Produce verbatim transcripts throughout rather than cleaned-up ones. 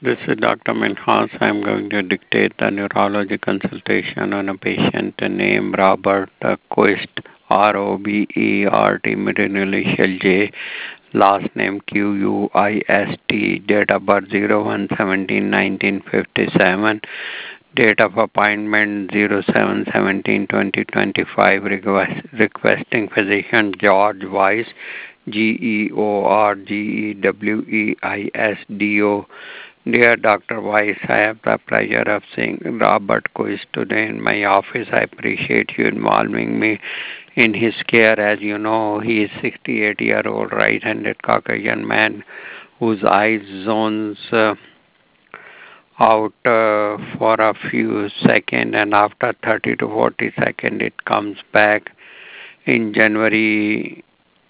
This is Doctor Minhas. I'm going to dictate the neurology consultation on a patient named Robert uh, Quist, R O B E R T, middle initial J, last name Q U I S T, date of birth zero one seventeen nineteen fifty-seven, date of appointment zero seven seventeen twenty twenty-five, request, requesting physician George Weiss, G E O R G E W E I S D O. Dear Doctor Weiss, I have the pleasure of seeing Robert Quist today in my office. I appreciate you involving me in his care. As you know, he is sixty-eight-year-old right-handed Caucasian man whose eyes zones uh, out uh, for a few seconds, and after thirty to forty seconds it comes back. In January,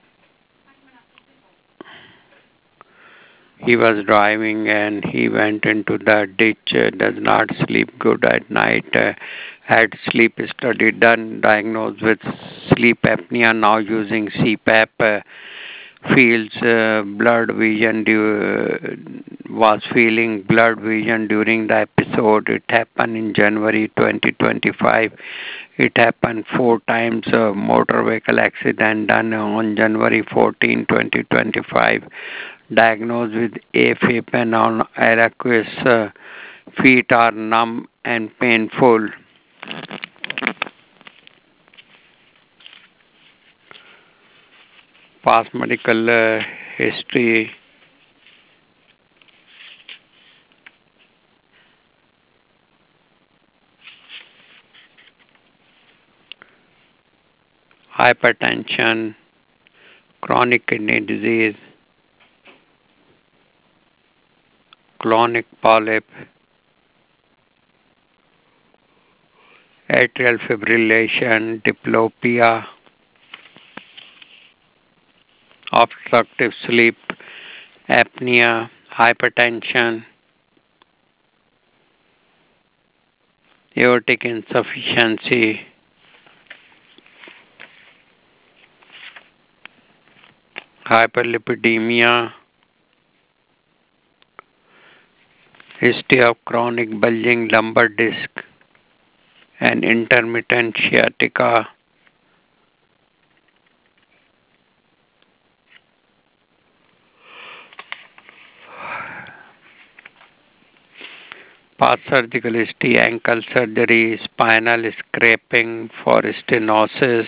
he was driving and he went into the ditch, uh, does not sleep good at night, uh, had sleep study done, diagnosed with sleep apnea, now using C PAP, uh, feels uh, blurred vision, du- was feeling blurred vision during the episode. It happened in January twenty twenty-five. It happened four times, a motor vehicle accident done on January fourteenth, twenty twenty-five. Diagnosed with AFib and on Eliquis, uh, feet are numb and painful. Past medical uh, history. Hypertension, chronic kidney disease, chronic polyp, atrial fibrillation, diplopia, obstructive sleep apnea, hypertension, aortic insufficiency, hyperlipidemia, history of chronic bulging lumbar disc and intermittent sciatica, past surgical history, ankle surgery, spinal scraping for stenosis,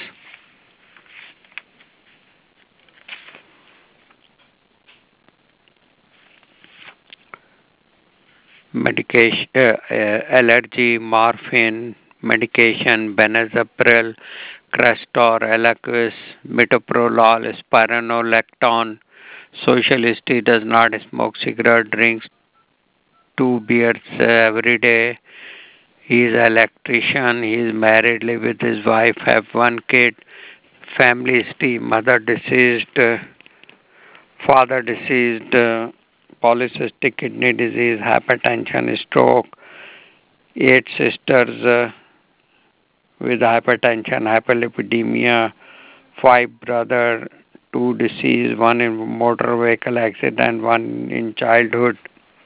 medication, uh, uh, allergy, morphine, medication, benazepril, Crestor, Eliquis, metoprolol, spironolactone. Social history: does not smoke cigarette, drinks two beers uh, every day. He is an electrician. He is married, live with his wife, have one kid. Family history: mother deceased, uh, father deceased, uh, polycystic kidney disease, hypertension, stroke, eight sisters uh, with hypertension, hyperlipidemia, five brother, two deceased, one in motor vehicle accident, one in childhood.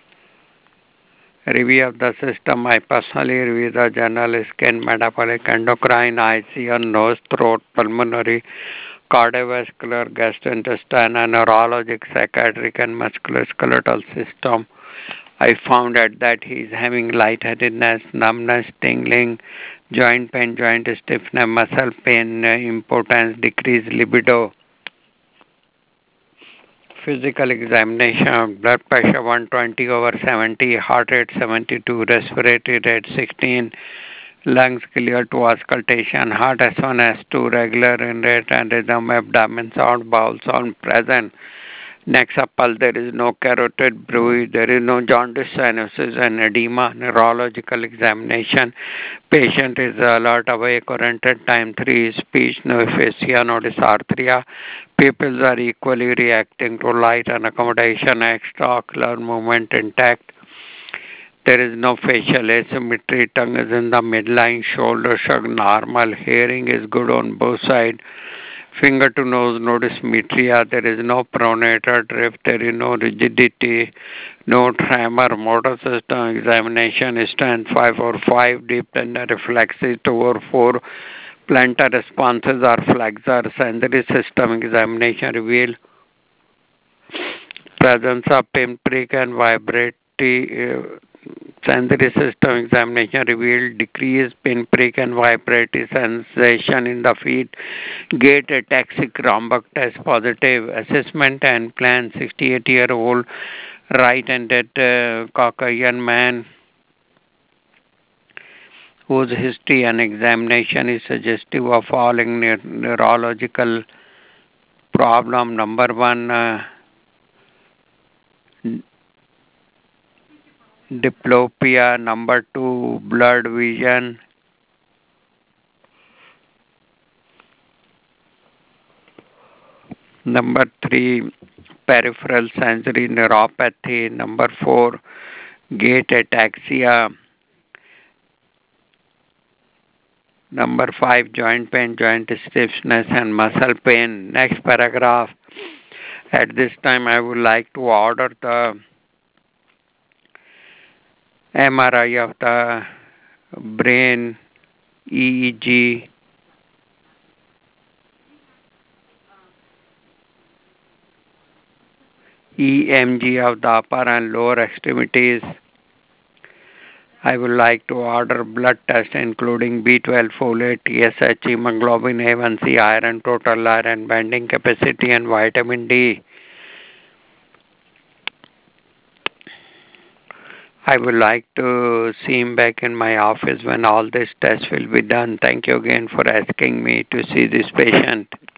Review of the system. I personally review the journal scan, metabolic, endocrine, I C U, nose, throat, pulmonary, cardiovascular, gastrointestinal, neurologic, psychiatric, and musculoskeletal system. I found out that he is having lightheadedness, numbness, tingling, joint pain, joint stiffness, muscle pain, impotence, decreased libido. Physical examination: blood pressure one twenty over seventy, heart rate seventy-two, respiratory rate sixteen, lungs clear to auscultation, heart S one, S two, regular in rate and rhythm, abdomen sound, bowel sound present. Next upper, there is no carotid bruit, there is no jaundice, cyanosis and edema. Neurological examination: patient is alert, awake, oriented. Time three, speech, no aphasia, no dysarthria. Pupils are equally reacting to light and accommodation, extraocular movement intact. There is no facial asymmetry, tongue is in the midline, shoulder shrug normal, hearing is good on both sides. Finger to nose, no dysmetria. There is no pronator drift. There is no rigidity, no tremor. Motor system examination strength five or five. Deep tender reflexes two or four. Plantar responses are flexor. Sensory system examination reveal presence of pinprick and vibratory. Uh, sensory system examination revealed decreased pinprick and vibratory sensation in the feet. Gait ataxic rhombic test positive. Assessment and plan. sixty-eight year old right-handed uh, Caucasian man whose history and examination is suggestive of following neur- neurological problem. Number one, uh, diplopia. Number two, blurred vision. Number three, peripheral sensory neuropathy. Number four, gait ataxia. Number five, joint pain, joint stiffness, and muscle pain. Next paragraph. At this time, I would like to order the M R I of the brain, E E G, E M G of the upper and lower extremities. I would like to order blood test including B twelve, folate, T S H, hemoglobin A one C, iron, total iron, bending capacity, and vitamin D. I would like to see him back in my office when all this tests will be done. Thank you again for asking me to see this patient.